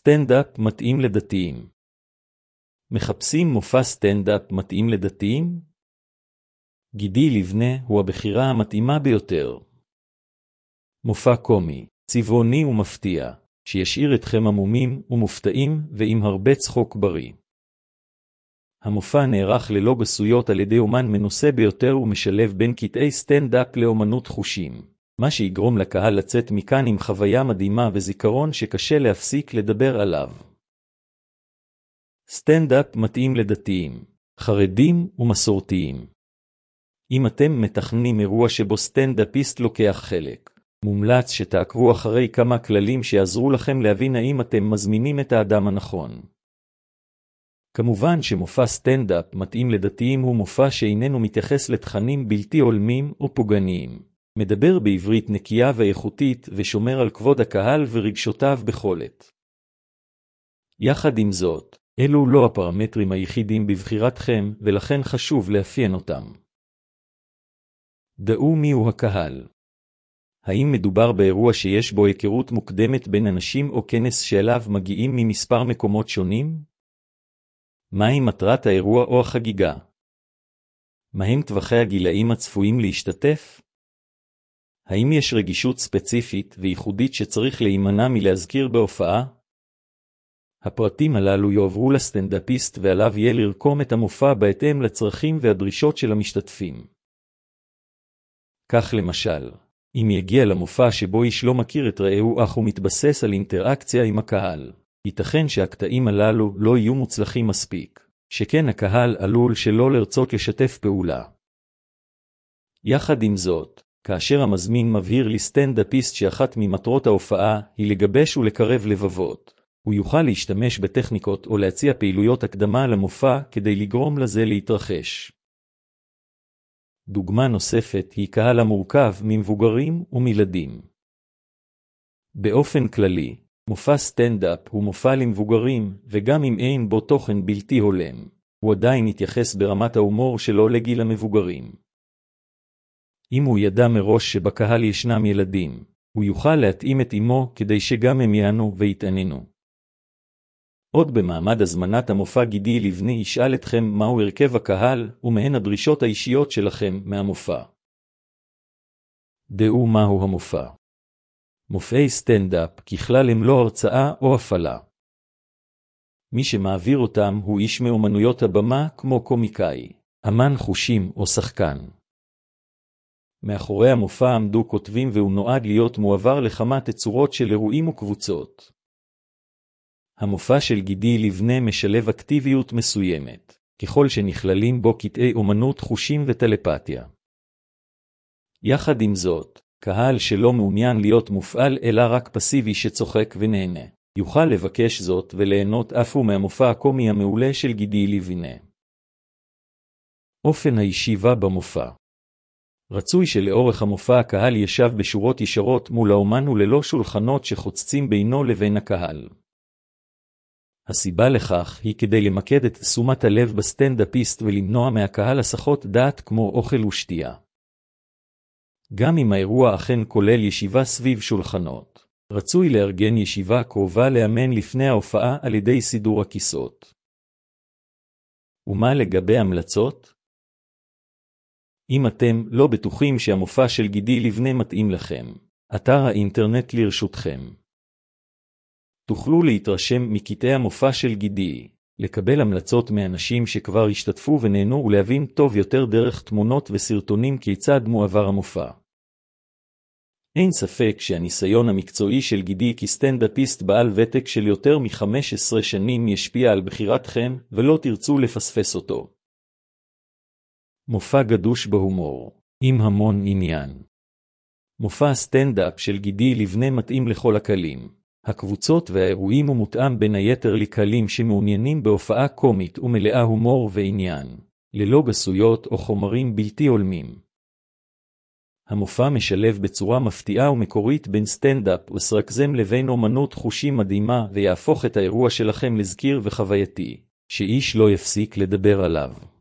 סטנדאפ מתאים לדתיים. מחפשים מופע סטנדאפ מתאים לדתיים? גידי לבנה הוא הבחירה המתאימה ביותר. מופע קומי, צבעוני ומפתיע, שישאיר אתכם עמומים ומופתעים ועם הרבה צחוק בריא. המופע נערך ללא גסויות על ידי אומן מנוסה ביותר ומשלב בין קטעי סטנדאפ לאומנות חושים, מה שיגרום לקהל לצאת מכאן עם חוויה מדהימה וזיכרון שקשה להפסיק לדבר עליו. סטנדאפ מתאים לדתיים, חרדים ומסורתיים. אם אתם מתכננים אירוע שבו סטנדאפיסט לוקח חלק, מומלץ שתעקבו אחרי כמה כללים שיעזרו לכם להבין האם אתם מזמינים את האדם הנכון. כמובן שמופע סטנדאפ מתאים לדתיים הוא מופע שאיננו מתייחס לתכנים בלתי הולמים או פוגעניים. מדבר בעברית נקייה ואיכותית ושומר על כבוד הקהל ורגשותיו בכל עת. יחד עם זאת, אלו לא הפרמטרים היחידים בבחירתכם ולכן חשוב לאפיין אותם. דעו מיהו הקהל. האם מדובר באירוע שיש בו היכרות מוקדמת בין אנשים או כנס שאליו מגיעים ממספר מקומות שונים? מהי מטרת האירוע או החגיגה? מהם טווחי הגילאים הצפויים להשתתף? האם יש רגישות ספציפית וייחודית שצריך להימנע מלהזכיר בהופעה? הפרטים הללו יועברו לסטנדאפיסט ועליו יהיה לרקום את המופע בהתאם לצרכים והדרישות של המשתתפים. כך למשל, אם יגיע למופע שבו איש לא מכיר את רעהו אך הוא מתבסס על אינטראקציה עם הקהל, ייתכן שהקטעים הללו לא יהיו מוצלחים מספיק, שכן הקהל עלול שלא לרצות לשתף פעולה. יחד עם זאת, כאשר המזמין מבהיר לסטנדאפיסט שאחת ממטרות ההופעה היא לגבש ולקרב לבבות, הוא יוכל להשתמש בטכניקות או להציע פעילויות הקדמה למופע כדי לגרום לזה להתרחש. דוגמה נוספת היא קהל המורכב ממבוגרים ומילדים. באופן כללי, מופע סטנדאפ הוא מופע למבוגרים, וגם אם אין בו תוכן בלתי הולם, הוא עדיין יתייחס ברמת ההומור שלו לגיל המבוגרים. אם הוא ידע מראש שבקהל ישנם ילדים, הוא יוכל להתאים את אמו כדי שגם הם יענו ויתעניינו. עוד במעמד הזמנת המופע גידי לבנה ישאל אתכם מהו הרכב הקהל ומהן הדרישות האישיות שלכם מהמופע. דעו מהו המופע. מופעי סטנדאפ ככלל הם לא הרצאה או הפעלה. מי שמעביר אותם הוא איש מאומנויות הבמה כמו קומיקאי, אמן חושים או שחקן. מאחורי המופע עמדו כותבים והוא נועד להיות מועבר לכמה תצורות של אירועים וקבוצות. המופע של גידי לבנה משלב אקטיביות מסוימת, ככל שנכללים בו קטעי אומנות חושים וטלפתיה. יחד עם זאת, קהל שלא מעוניין להיות מופעל אלא רק פסיבי שצוחק ונהנה, יוכל לבקש זאת וליהנות אף הוא מהמופע הקומי המעולה של גידי לבנה. אופן הישיבה במופע. רצוי שלאורך המופע הקהל ישב בשורות ישרות מול האומן וללא שולחנות שחוצצים בינו לבין הקהל. הסיבה לכך היא כדי למקד את תשומת הלב בסטנדאפיסט ולמנוע מהקהל הסחות דעת כמו אוכל ושתייה. גם אם האירוע אכן כולל ישיבה סביב שולחנות, רצוי לארגן ישיבה קרובה לאמן לפני ההופעה על ידי סידור הכיסאות. ומה לגבי המלצות? אם אתם לא בטוחים שהמופע של גידי לבנה מתאים לכם, אתר האינטרנט לרשותכם. תוכלו להתרשם מקטעי המופע של גידי, לקבל המלצות מאנשים שכבר השתתפו ונהנו ולהבין טוב יותר דרך תמונות וסרטונים כיצד מועבר המופע. אין ספק שהניסיון המקצועי של גידי כסטנדאפיסט בעל ותק של יותר מ-15 שנים ישפיע על בחירתכם ולא תרצו לפספס אותו. מופע גדוש בהומור, עם המון עניין. מופע סטנדאפ של גידי לבנה מתאים לכל הקהלים. הקבוצות והאירועים הוא מותאם בין היתר לקהלים שמעוניינים בהופעה קומית ומלאה הומור ועניין, ללא גסויות או חומרים בלתי הולמים. המופע משלב בצורה מפתיעה ומקורית בין סטנדאפ וסרקזם לבין אומנות חושים מדהימה ויהפוך את האירוע שלכם לזכיר וחווייתי, שאיש לא יפסיק לדבר עליו.